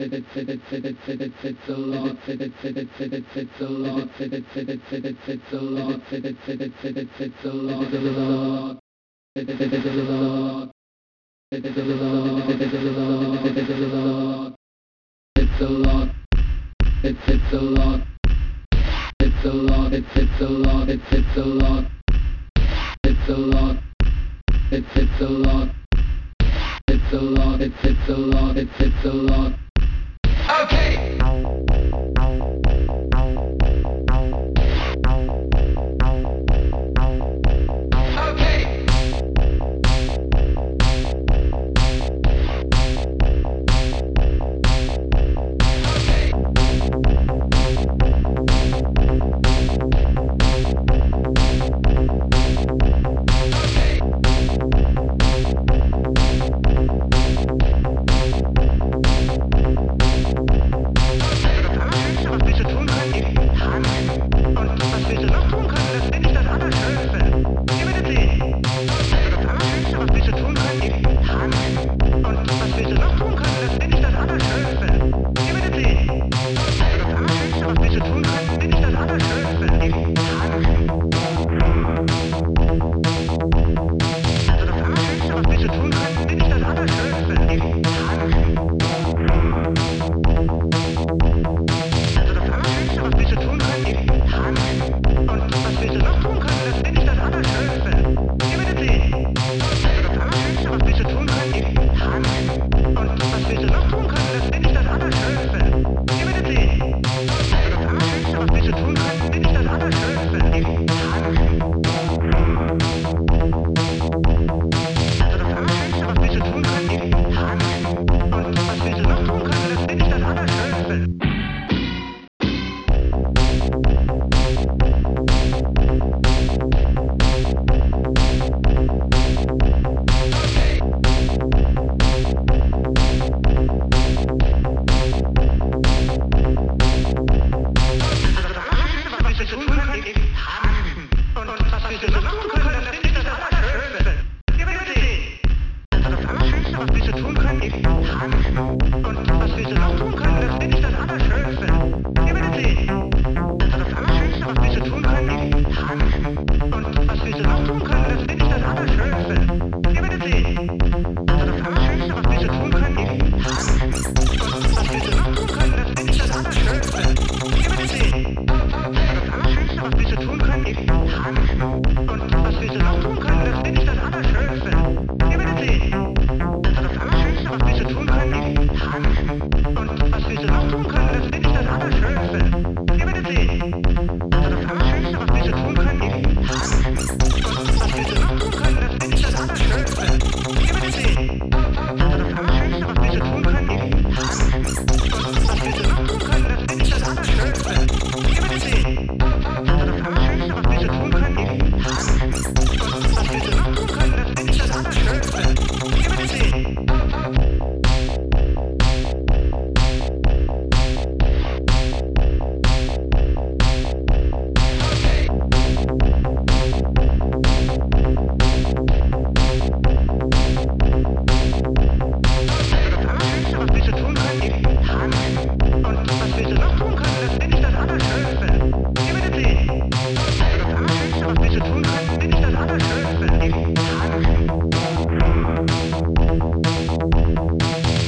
It's a lot. It's a lot. It's a lot. It's a lot. It's a lot. It's a lot. It's a lot. It's a lot. It's a lot. It's a lot. It's a lot. It's a lot. It's a lot. It's a lot. It's a lot. It's a lot.